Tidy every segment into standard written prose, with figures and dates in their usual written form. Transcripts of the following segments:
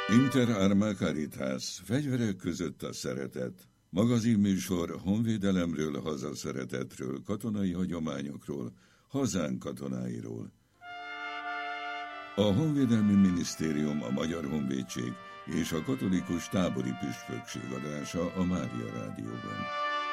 Inter Arma Caritas, fegyverek között a szeretet. Magazinműsor honvédelemről, hazaszeretetről, katonai hagyományokról, hazánk katonáiról. A Honvédelmi Minisztérium, a Magyar Honvédség és a Katolikus Tábori Püspökség adása a Mária Rádióban.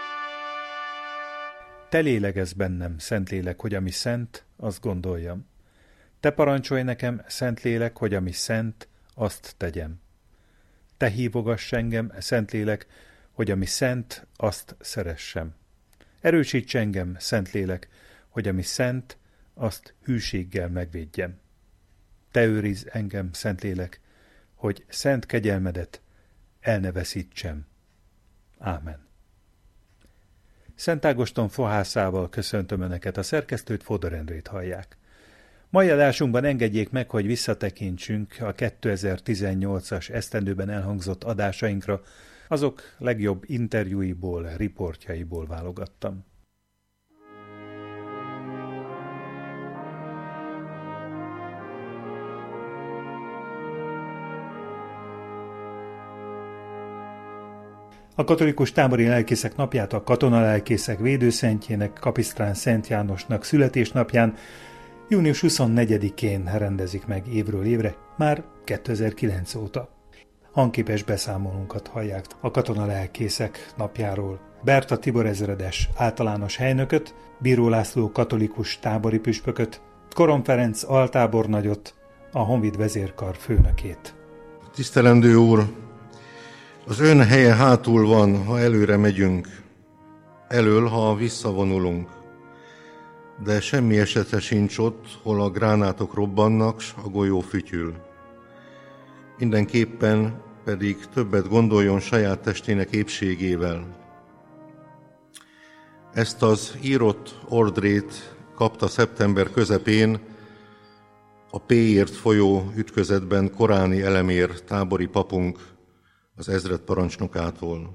Te lélegezz bennem, Szentlélek, hogy ami szent, azt gondoljam. Te parancsolj nekem, Szentlélek, hogy ami szent, azt tegyem. Te hívogass engem, Szentlélek, hogy ami szent, azt szeressem. Erősíts engem, Szentlélek, hogy ami szent, azt hűséggel megvédjem. Te őrizz engem, Szentlélek, hogy szent kegyelmedet el ne veszítsem. Ámen. Szent Ágoston fohászával köszöntöm Önöket, a szerkesztőt, Fodor Endrét hallják. Mai adásunkban engedjék meg, hogy visszatekintsünk a 2018-as esztendőben elhangzott adásainkra, azok legjobb interjúiból, riportjaiból válogattam. A katolikus tábori lelkészek napját a katonalelkészek védőszentjének, Kapisztrán Szent Jánosnak születésnapján június 24-én rendezik meg évről évre, már 2009 óta. Hangképes beszámolónkat hallják a katonalelkészek napjáról. Berta Tibor ezredes általános helynököt, Bíró László katolikus tábori püspököt, Koron Ferenc altábornagyot, a Honvéd vezérkar főnökét. Tisztelendő úr! Az ön helye hátul van, ha előre megyünk, elől, ha visszavonulunk. De semmi esetre sincs ott, hol a gránátok robbannak, s a golyó fütyül. Mindenképpen pedig többet gondoljon saját testének épségével. Ezt az írott ordrét kapta szeptember közepén a Péért folyó ütközetben Koráni Elemér tábori papunk az ezredparancsnokától.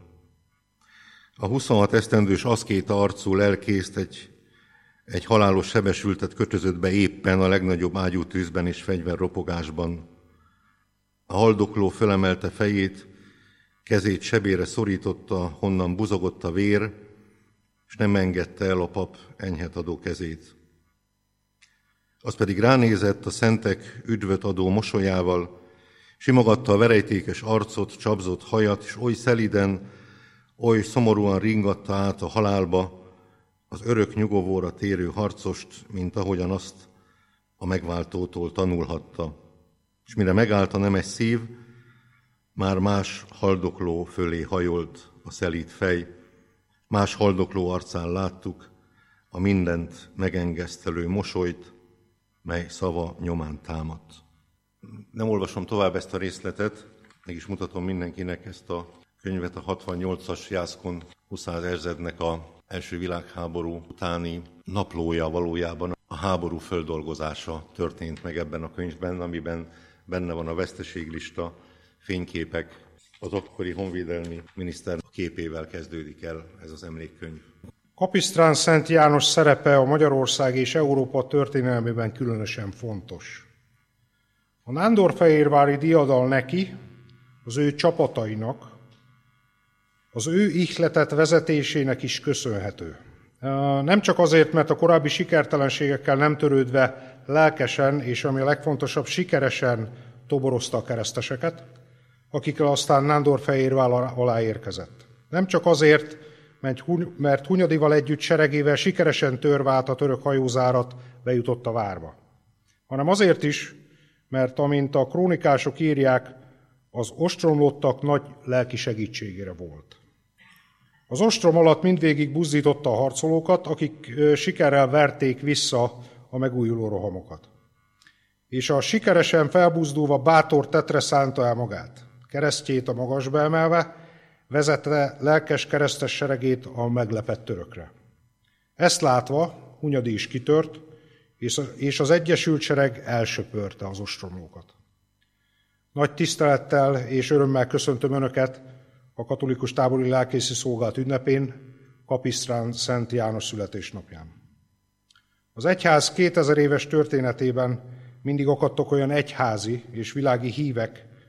A 26 esztendős aszkéta arcú lelkészt egy halálos sebesültet kötözött be éppen a legnagyobb ágyútűzben és fegyverropogásban. A haldokló fölemelte fejét, kezét sebére szorította, honnan buzogott a vér, és nem engedte el a pap enyhet adó kezét. Az pedig ránézett a szentek üdvöt adó mosolyával, simogatta a verejtékes arcot, csapzott hajat, és oly szeliden, oly szomorúan ringatta át a halálba az örök nyugovóra térő harcost, mint ahogyan azt a megváltótól tanulhatta. És mire megállt a nemes szív, már más haldokló fölé hajolt a szelíd fej, más haldokló arcán láttuk a mindent megengesztelő mosolyt, mely szava nyomán támadt. Nem olvasom tovább ezt a részletet, mégis mutatom mindenkinek ezt a könyvet, a 68-as Jászkun Huszár Erzsednek a első világháború utáni naplója, valójában a háború földolgozása történt meg ebben a könyvben, amiben benne van a veszteséglista, fényképek. Az akkori honvédelmi miniszter képével kezdődik el ez az emlékkönyv. Kapisztrán Szent János szerepe a Magyarország és Európa történelmében különösen fontos. A nándorfehérvári diadal neki, az ő csapatainak, az ő ihletett vezetésének is köszönhető. Nem csak azért, mert a korábbi sikertelenségekkel nem törődve lelkesen, és ami a legfontosabb, sikeresen toborozta a kereszteseket, akikkel aztán Nándorfehérvár alá érkezett. Nem csak azért, mert Hunyadival együtt seregével sikeresen törve át a török hajózárat bejutott a várba, hanem azért is, mert amint a krónikások írják, az ostromlottak nagy lelki segítségére volt. Az ostrom alatt mindvégig buzdította a harcolókat, akik sikerrel verték vissza a megújuló rohamokat. És a sikeresen felbuzdulva bátor tetre szánta el magát, keresztjét a magasba emelve, vezette lelkes keresztes seregét a meglepett törökre. Ezt látva Hunyadi is kitört, és az egyesült sereg elsöpörte az ostromlókat. Nagy tisztelettel és örömmel köszöntöm Önöket a katolikus tábori lelkészi szolgálat ünnepén, Kapisztrán Szent János születésnapján. Az egyház 2000 éves történetében mindig akadtak olyan egyházi és világi hívek,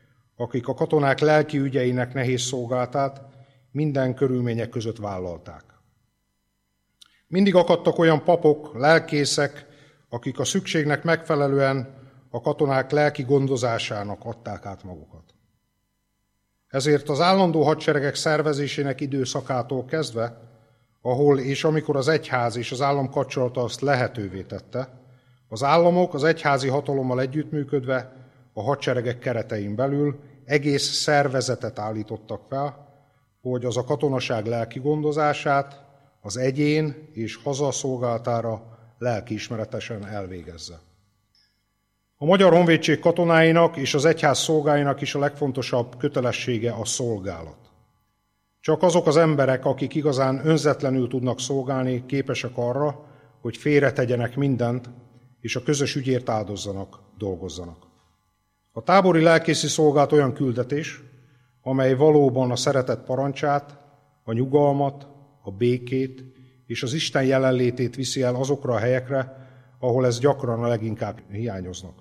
akik a katonák lelki ügyeinek nehéz szolgálatát minden körülmények között vállalták. Mindig akadtak olyan papok, lelkészek, akik a szükségnek megfelelően a katonák lelki gondozásának adták át magukat. Ezért az állandó hadseregek szervezésének időszakától kezdve, ahol és amikor az egyház és az állam kapcsolata azt lehetővé tette, az államok az egyházi hatalommal együttműködve a hadseregek keretein belül egész szervezetet állítottak fel, hogy az a katonaság lelki gondozását az egyén és haza szolgálatára lelkiismeretesen elvégezze. A Magyar Honvédség katonáinak és az egyház szolgáinak is a legfontosabb kötelessége a szolgálat. Csak azok az emberek, akik igazán önzetlenül tudnak szolgálni, képesek arra, hogy félretegyenek mindent, és a közös ügyért áldozzanak, dolgozzanak. A tábori lelkészi szolgálat olyan küldetés, amely valóban a szeretet parancsát, a nyugalmat, a békét és az Isten jelenlétét viszi el azokra a helyekre, ahol ez gyakran a leginkább hiányoznak.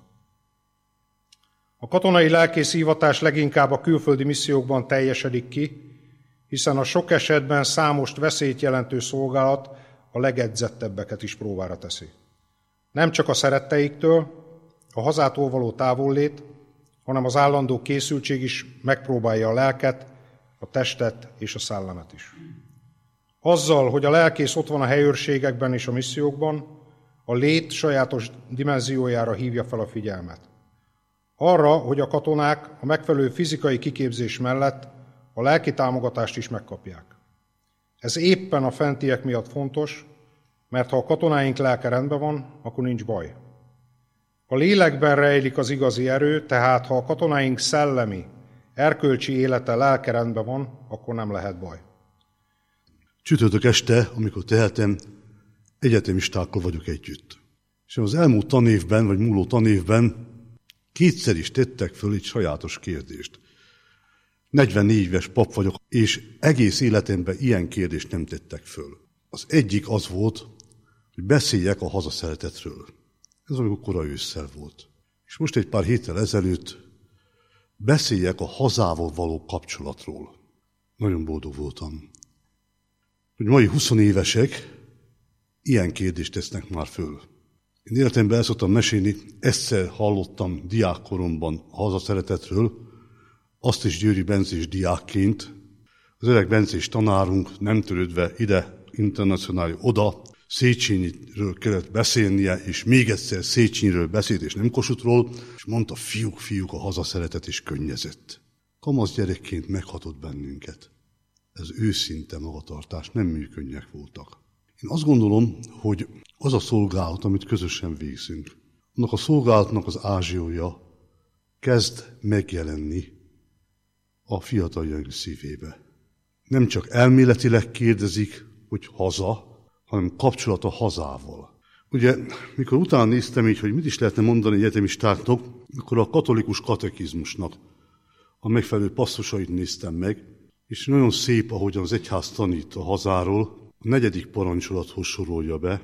A katonai lelkész hivatás leginkább a külföldi missziókban teljesedik ki, hiszen a sok esetben számos veszélyt jelentő szolgálat a legedzettebbeket is próbára teszi. Nem csak a szeretteiktől, a hazától való távollét, hanem az állandó készültség is megpróbálja a lelket, a testet és a szellemet is. Azzal, hogy a lelkész ott van a helyőrségekben és a missziókban, a lét sajátos dimenziójára hívja fel a figyelmet. Arra, hogy a katonák a megfelelő fizikai kiképzés mellett a lelki támogatást is megkapják. Ez éppen a fentiek miatt fontos, mert ha a katonáink lelke rendben van, akkor nincs baj. A lélekben rejlik az igazi erő, tehát ha a katonáink szellemi, erkölcsi élete lelke rendben van, akkor nem lehet baj. Csütörtök este, amikor tehetem, egyetemistákkal vagyok együtt. És az elmúlt tanévben, vagy múló tanévben kétszer is tettek föl egy sajátos kérdést. 44 éves pap vagyok, és egész életemben ilyen kérdést nem tettek föl. Az egyik az volt, hogy beszéljek a hazaszeretetről. Ez amikor korai ősszel volt. És most egy pár héttel ezelőtt beszéljek a hazával való kapcsolatról. Nagyon boldog voltam. Hogy mai 20 évesek ilyen kérdést tesznek már föl. Én életemben el szoktam mesélni, egyszer hallottam diákkoromban a hazaszeretetről, azt is Győri Bencés diákként. Az öreg Bencés tanárunk nem törődve ide, internacionális oda, Széchenyiről kellett beszélnie, és még egyszer Széchenyiről beszélt, és nem Kossutról, és mondta, fiúk, a hazaszeretet is könnyezett. Kamasz gyerekként meghatott bennünket. Ez őszinte magatartás, nem műkönnyek voltak. Én azt gondolom, hogy az a szolgálat, amit közösen végzünk, annak a szolgálatnak az ázsiója kezd megjelenni a fiataljaink szívébe. Nem csak elméletileg kérdezik, hogy haza, hanem kapcsolat a hazával. Ugye, mikor utána néztem így, hogy mit is lehetne mondani egyetemistáknak, akkor a katolikus katekizmusnak a megfelelő passzusait néztem meg, és nagyon szép, ahogyan az egyház tanít a hazáról, a 4. parancsolathoz sorolja be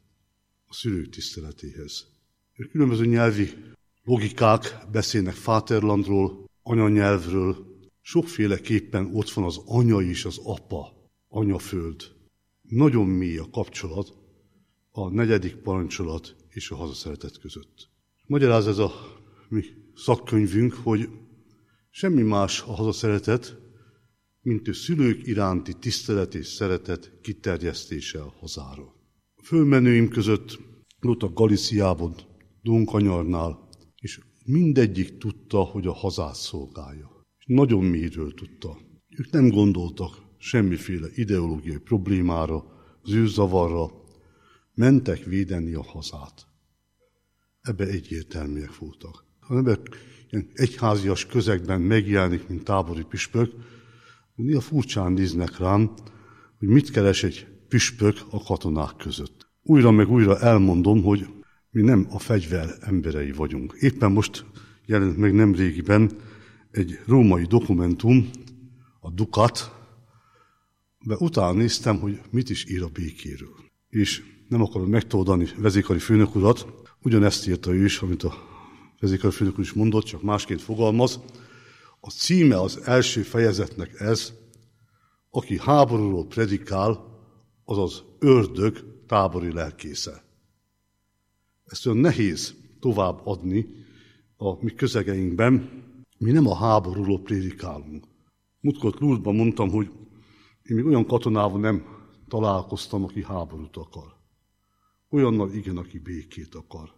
a szülők tiszteletéhez. Különböző nyelvi logikák beszélnek Vaterlandról, anyanyelvről, sokféleképpen ott van az anya és az apa, anyaföld. Nagyon mély a kapcsolat a 4. parancsolat és a hazaszeretet között. Magyaráz ez a mi szakkönyvünk, hogy semmi más a hazaszeretet, mint a szülők iránti tisztelet és szeretet kiterjesztése a hazára. A fölmenőim között voltak Galíciában, Donkanyarnál, és mindegyik tudta, hogy a hazát szolgálja. És nagyon mélyről tudta. Ők nem gondoltak semmiféle ideológiai problémára, zűrzavarra, mentek védeni a hazát. Ebbe egyértelműek voltak. Ha ember ilyen egyházias közegben megjelenik, mint tábori püspök, néha furcsán néznek rám, hogy mit keres egy püspök a katonák között. Újra meg újra elmondom, hogy mi nem a fegyver emberei vagyunk. Éppen most jelent meg nemrégiben egy római dokumentum, a Ducat, de utána néztem, hogy mit is ír a békéről. És nem akarom megtoldani vezérkari főnök urat, ugyanezt írta ő is, amit a vezérkari főnök úr is mondott, csak másként fogalmaz. A címe az első fejezetnek ez, aki háborúról predikál, azaz ördög tábori lelkésze. Ezt olyan nehéz tovább adni a mi közegeinkben, mi nem a háborúról prédikálunk. Múltkor Lourdesban mondtam, hogy én még olyan katonával nem találkoztam, aki háborút akar. Olyannal igen, aki békét akar.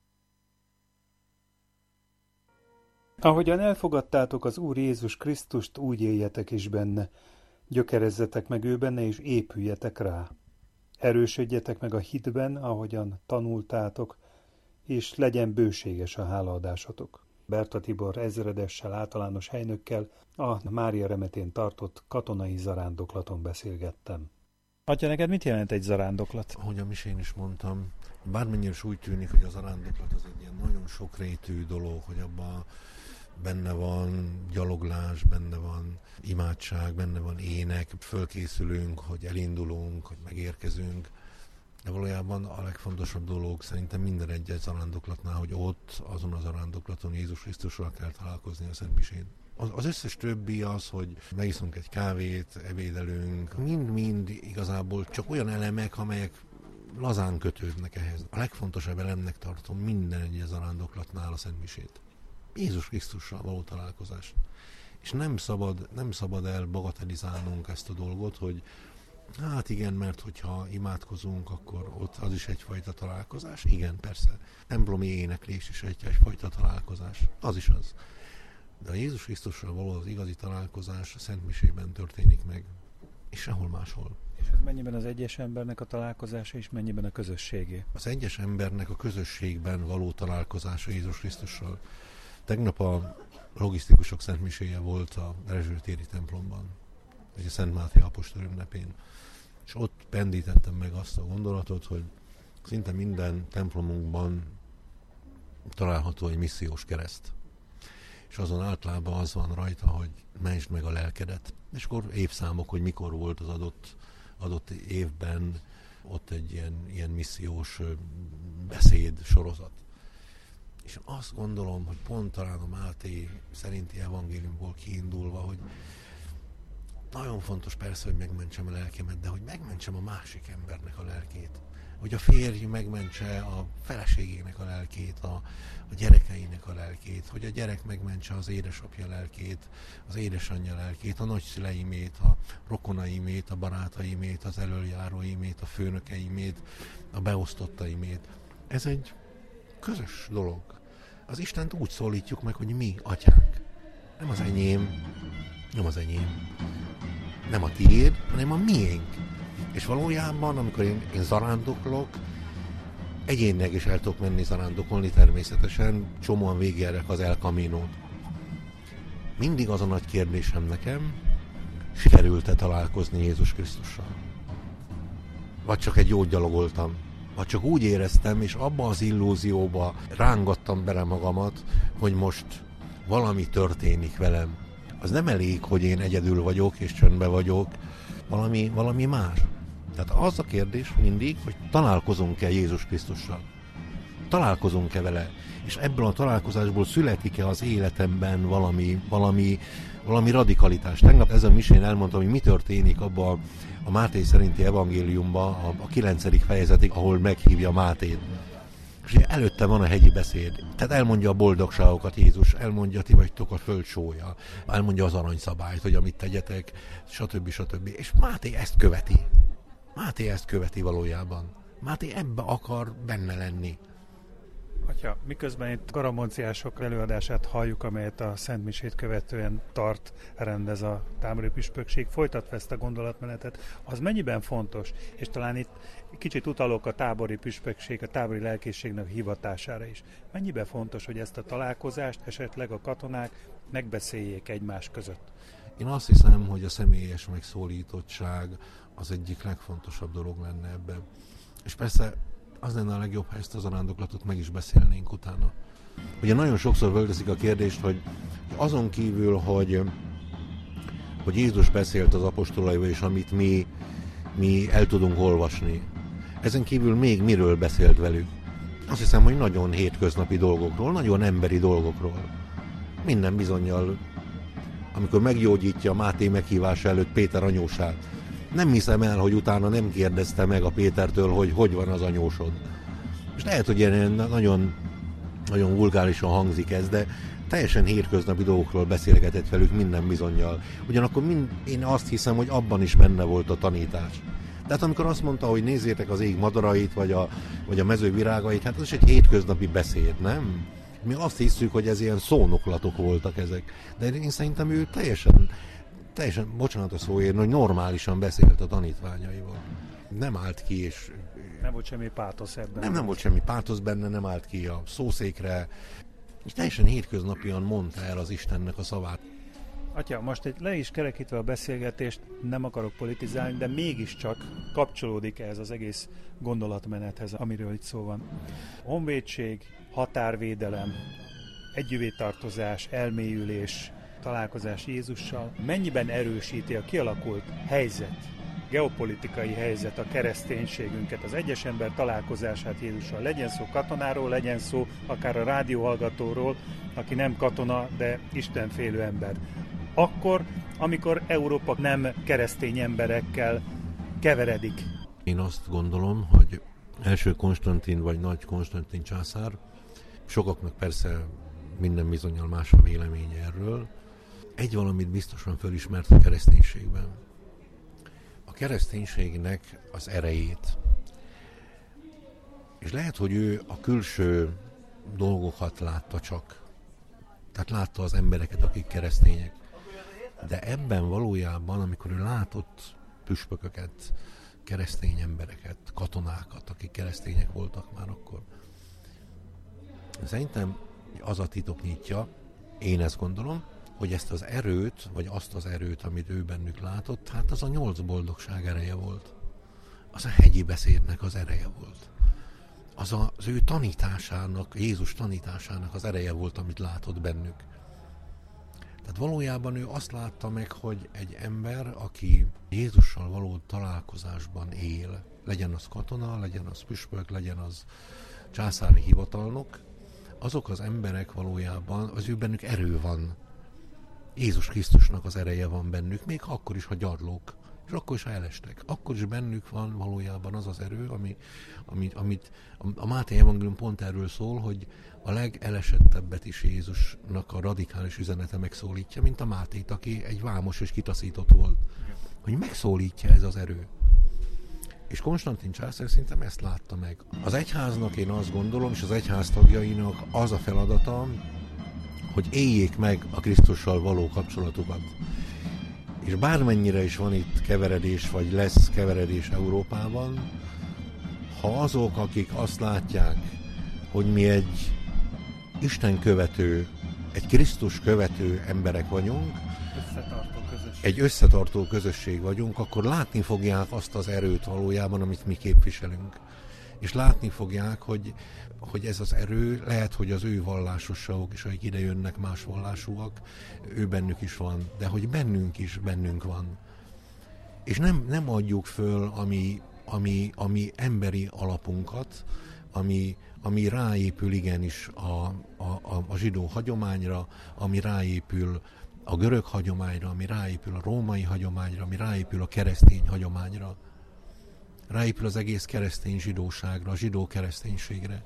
Ahogyan elfogadtátok az Úr Jézus Krisztust, úgy éljetek is benne. Gyökerezzetek meg ő benne, és épüljetek rá. Erősödjetek meg a hitben, ahogyan tanultátok, és legyen bőséges a hálaadásotok. Berta Tibor ezredessel, általános helynökkel a Mária remetén tartott katonai zarándoklaton beszélgettem. Atya, neked mit jelent egy zarándoklat? Ahogy a misén is mondtam, bármennyire is úgy tűnik, hogy a zarándoklat az egy ilyen nagyon sokrétű dolog, hogy abban benne van gyaloglás, benne van imádság, benne van ének, fölkészülünk, hogy elindulunk, hogy megérkezünk. De valójában a legfontosabb dolog szerintem minden egyes zarándoklatnál, hogy ott, azon a zarándoklaton Jézus Krisztussal kell találkozni a Szent Misén. Az összes többi az, hogy megiszunk egy kávét, ebédelünk, mind-mind igazából csak olyan elemek, amelyek lazán kötődnek ehhez. A legfontosabb elemnek tartom minden egyes zarándoklatnál a Szent Misét. Jézus Krisztussal való találkozás. És nem szabad el bagatelizálnunk ezt a dolgot, hogy hát igen, mert hogyha imádkozunk, akkor ott az is egyfajta találkozás. Igen, persze. Templomi éneklés is egyfajta találkozás. Az is az. De a Jézus Krisztussal való az igazi találkozás a Szent Misében történik meg, és sehol máshol. És ez mennyiben az egyes embernek a találkozása, és mennyiben a közösségé? Az egyes embernek a közösségben való találkozása Jézus Krisztussal. Tegnap a logisztikusok Szent Miséje volt a Rezsőtéri templomban, vagy a Szent Máté apostol ünnepén. És ott pendítettem meg azt a gondolatot, hogy szinte minden templomunkban található egy missziós kereszt. És azon általában az van rajta, hogy mentsd meg a lelkedet. És akkor évszámok, hogy mikor volt az adott évben ott egy ilyen missziós beszéd sorozat. És azt gondolom, hogy pont talán a Máté szerinti evangéliumból kiindulva, hogy nagyon fontos persze, hogy megmentsem a lelkemet, de hogy megmentsem a másik embernek a lelkét. Hogy a férj megmentse a feleségének a lelkét, a gyerekeinek a lelkét, hogy a gyerek megmentse az édesapja lelkét, az édesanyja lelkét, a nagyszüleimét, a rokonaimét, a barátaimét, az elöljáróimét, a főnökeimét, a beosztottaimét. Ez egy közös dolog. Az Istent úgy szólítjuk meg, hogy mi, atyánk. Nem az enyém, nem a tiéd, hanem a miénk. És valójában, amikor én zarándoklok, egyénileg is el tudok menni zarándokolni természetesen, csomóan végigérek az El Caminót. Mindig az a nagy kérdésem nekem, sikerült-e találkozni Jézus Krisztussal? Vagy csak egy jót gyalogoltam? Vagy csak úgy éreztem, és abba az illúzióba rángattam bele magamat, hogy most valami történik velem. Az nem elég, hogy én egyedül vagyok, és csöndben vagyok, valami más. Tehát az a kérdés mindig, hogy találkozunk-e Jézus Krisztussal? Találkozunk-e vele? És ebből a találkozásból születik-e az életemben valami radikalitás? Tegnap ezen a misén elmondtam, hogy mi történik abban a Máté szerinti evangéliumban, a 9. fejezetig, ahol meghívja Mátét. És előtte van a hegyi beszéd. Tehát elmondja a boldogságokat Jézus, elmondja, ti vagytok a föld sója, elmondja az aranyszabályt, hogy amit tegyetek, stb. És Máté ezt követi valójában. Máté ebbe akar benne lenni. Atya, miközben itt garamonciások előadását halljuk, amelyet a Szent Misét követően rendez a tábori püspökség, folytatva ezt a gondolatmenetet, az mennyiben fontos, és talán itt kicsit utalok a tábori püspökség, a tábori lelkészségnek hivatására is. Mennyiben fontos, hogy ezt a találkozást esetleg a katonák megbeszéljék egymás között? Én azt hiszem, hogy a személyes megszólítottság az egyik legfontosabb dolog lenne ebben. És persze az lenne a legjobb, ha ezt a zarándoklatot meg is beszélnénk utána. Ugye nagyon sokszor fölteszik a kérdést, hogy azon kívül, hogy Jézus beszélt az apostolaival, és amit mi el tudunk olvasni, ezen kívül még miről beszélt velük? Azt hiszem, hogy nagyon hétköznapi dolgokról, nagyon emberi dolgokról. Minden bizonnyal amikor meggyógyítja Máté meghívása előtt Péter anyósát. Nem hiszem el, hogy utána nem kérdezte meg a Pétertől, hogy van az anyósod. És lehet, hogy ilyen nagyon, nagyon vulgárisan hangzik ez, de teljesen hétköznapi dolgokról beszélgetett velük minden bizonnyal. Ugyanakkor én azt hiszem, hogy abban is benne volt a tanítás. Tehát amikor azt mondta, hogy nézzétek az ég madarait, vagy a mező virágait, hát ez is egy hétköznapi beszéd, nem? Mi azt hiszük, hogy ez ilyen szónoklatok voltak ezek. De én szerintem ő teljesen, bocsánat a szóért, hogy normálisan beszélt a tanítványaival. Nem állt ki, és... Nem volt semmi pátosz ebben. Nem volt semmi pátosz benne, nem állt ki a szószékre, és teljesen hétköznapian mondta el az Istennek a szavát. Atya, most egy le is kerekítve a beszélgetést, nem akarok politizálni, de mégiscsak kapcsolódik ez az egész gondolatmenethez, amiről itt szó van. Honvédség, határvédelem, együtttartozás, elmélyülés, találkozás Jézussal mennyiben erősíti a kialakult helyzet, geopolitikai helyzet a kereszténységünket, az egyes ember találkozását Jézussal. Legyen szó katonáról, legyen szó akár a rádióhallgatóról, aki nem katona, de istenfélő ember. Akkor, amikor Európa nem keresztény emberekkel keveredik. Én azt gondolom, hogy első Konstantin vagy nagy Konstantin császár, sokaknak persze minden bizonnyal más a véleménye erről, egy valamit biztosan fölismert a kereszténységben. A kereszténységnek az erejét. És lehet, hogy ő a külső dolgokat látta csak. Tehát látta az embereket, akik keresztények. De ebben valójában, amikor ő látott püspököket, keresztény embereket, katonákat, akik keresztények voltak már akkor, szerintem az a titok nyitja, én ezt gondolom, hogy ezt az erőt, vagy azt az erőt, amit ő bennük látott, hát az a 8 boldogság ereje volt. Az a hegyi beszédnek az ereje volt. Az ő tanításának, Jézus tanításának az ereje volt, amit látott bennük. Tehát valójában ő azt látta meg, hogy egy ember, aki Jézussal való találkozásban él, legyen az katona, legyen az püspök, legyen az császári hivatalnok, azok az emberek valójában, az ő bennük erő van. Jézus Krisztusnak az ereje van bennük, még akkor is, ha gyarlók, és akkor is, ha elestek. Akkor is bennük van valójában az az erő, amit a Máté evangélium pont erről szól, hogy a legelesettebbet is Jézusnak a radikális üzenete megszólítja, mint a Mátét, aki egy vámos és kitaszított volt. Hogy megszólítja ez az erő. És Konstantin császár szerintem ezt látta meg. Az egyháznak én azt gondolom, és az egyház tagjainak az a feladata, hogy éljék meg a Krisztussal való kapcsolatukat. És bármennyire is van itt keveredés, vagy lesz keveredés Európában, ha azok, akik azt látják, hogy mi egy Isten követő, egy Krisztus követő emberek vagyunk, egy összetartó közösség vagyunk, akkor látni fogják azt az erőt valójában, amit mi képviselünk. És látni fogják, hogy ez az erő, lehet, hogy az ő vallásosságok is, akik ide jönnek, más vallásúak, ő bennük is van, de hogy bennünk van. És nem adjuk föl ami emberi alapunkat, ami ráépül igenis a zsidó hagyományra, ami ráépül a görög hagyományra, ami ráépül a római hagyományra, ami ráépül a keresztény hagyományra. Ráépül az egész keresztény zsidóságra, a zsidó kereszténységre.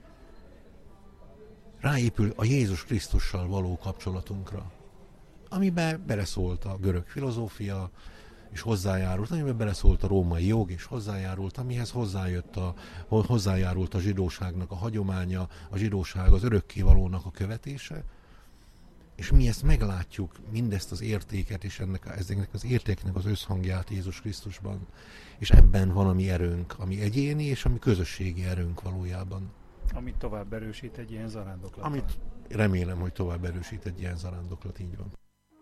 Ráépül a Jézus Krisztussal való kapcsolatunkra, amiben beleszólt a görög filozófia, és hozzájárult, amiben beleszólt a római jog, és hozzájárult, amihez hozzájárult a zsidóságnak a hagyománya, a zsidóság az örökkévalónak a követése, és mi ezt meglátjuk, mindezt az értéket, és ezeknek az értéknek az összhangját Jézus Krisztusban. És ebben van a mi erőnk, ami egyéni, és ami közösségi erőnk valójában. Amit tovább erősít egy ilyen zarándoklat. Amit remélem, hogy tovább erősít egy ilyen zarándoklat, így van.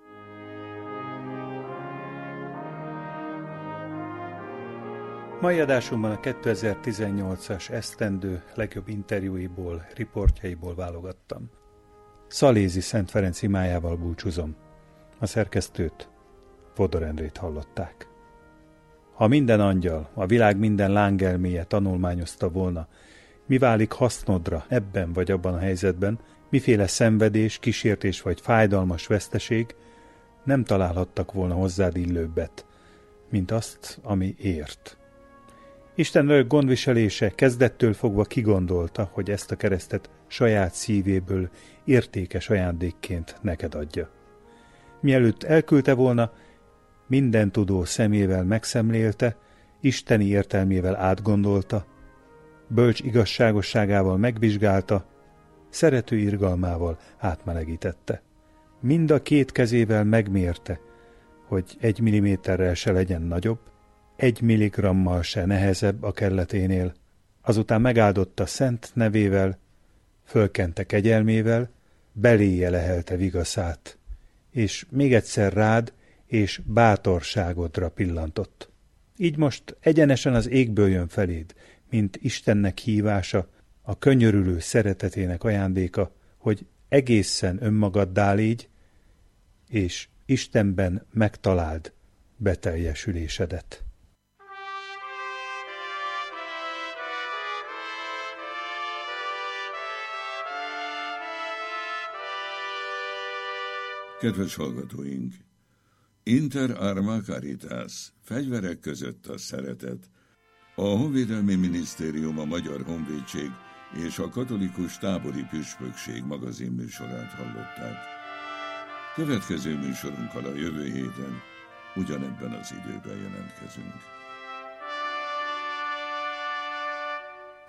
Mai adásunkban a 2018-as esztendő legjobb interjúiból, riportjaiból válogattam. Szalézi Szent Ferenc imájával búcsúzom. A szerkesztőt, Fodor Endrét hallották. Ha minden angyal, a világ minden lángelméje tanulmányozta volna, mi válik hasznodra ebben vagy abban a helyzetben, miféle szenvedés, kísértés vagy fájdalmas veszteség, nem találhattak volna hozzád illőbbet, mint azt, ami ért. Isten örök gondviselése kezdettől fogva kigondolta, hogy ezt a keresztet saját szívéből értékes ajándékként neked adja. Mielőtt elküldte volna, minden tudó szemével megszemlélte, isteni értelmével átgondolta, bölcs igazságosságával megvizsgálta, szerető irgalmával átmelegítette. Mind a két kezével megmérte, hogy 1 milliméterrel se legyen nagyobb, 1 milligrammal se nehezebb a kelleténél, azután megáldotta szent nevével, fölkente kegyelmével, beléje lehelte vigaszát, és még egyszer rád és bátorságodra pillantott. Így most egyenesen az égből jön feléd, mint Istennek hívása, a könyörülő szeretetének ajándéka, hogy egészen önmagaddá légy, és Istenben megtaláld beteljesülésedet. Kedves hallgatóink! Inter arma caritas, fegyverek között a szeretet. A Honvédelmi Minisztérium, a Magyar Honvédség és a Katolikus Tábori Püspökség magazinműsorát hallották. Következő műsorunkkal a jövő héten ugyanebben az időben jelentkezünk.